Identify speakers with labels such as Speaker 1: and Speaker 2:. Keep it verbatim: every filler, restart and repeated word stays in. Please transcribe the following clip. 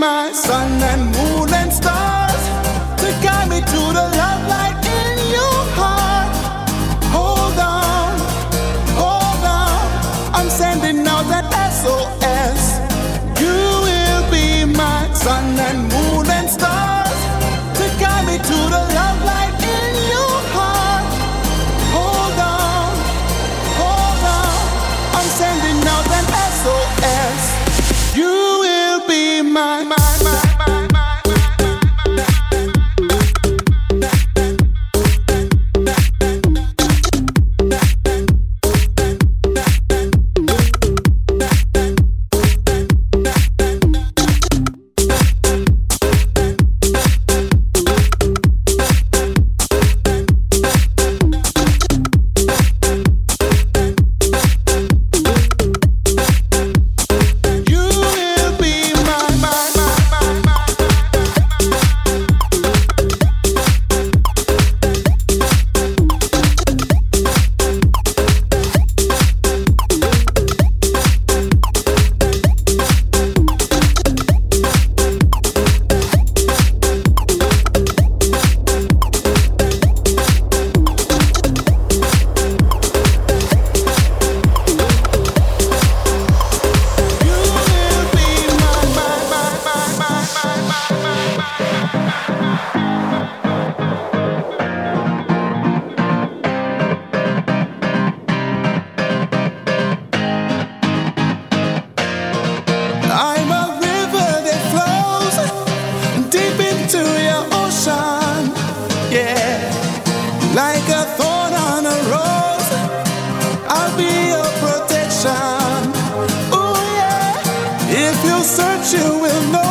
Speaker 1: my sun and moon and stars to guide me to the love light in your heart. Hold on, hold on, I'm sending out that S O S. You will be my sun and moon and stars to guide me to the love light in your heart. Hold on, hold on, I'm sending out that S O S. You will be my, my, my, my, my. I'm a river that flows deep into your ocean, yeah. Like a thorn on a rose, I'll be your protection. Oh yeah, if you search you will know.